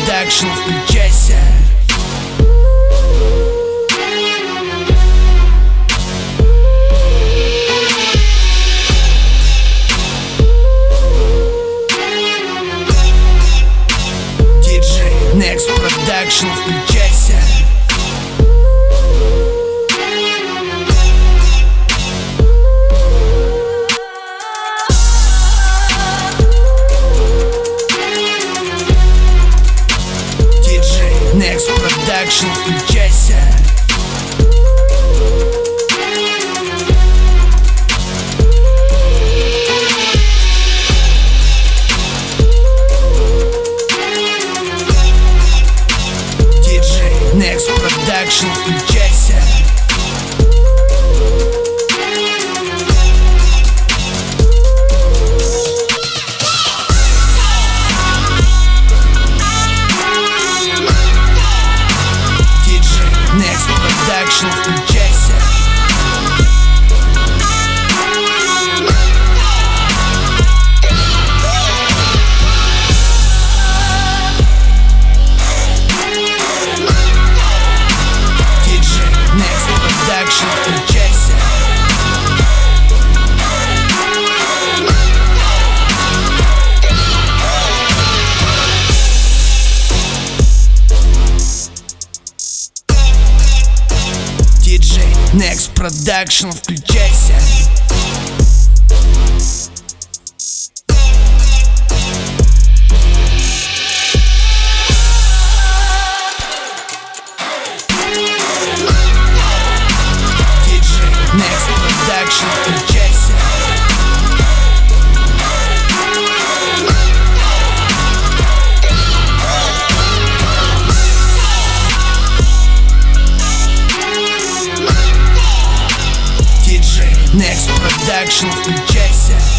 Production, включайся. DJ Next Production, включайся. Next Production, включайся. DJ Next Production, включайся. Next Production, включайся. DJ Next Production, включайся. DJ Next Production, включайся. DJ Next Production, включайся. DJ Next Production, включайся.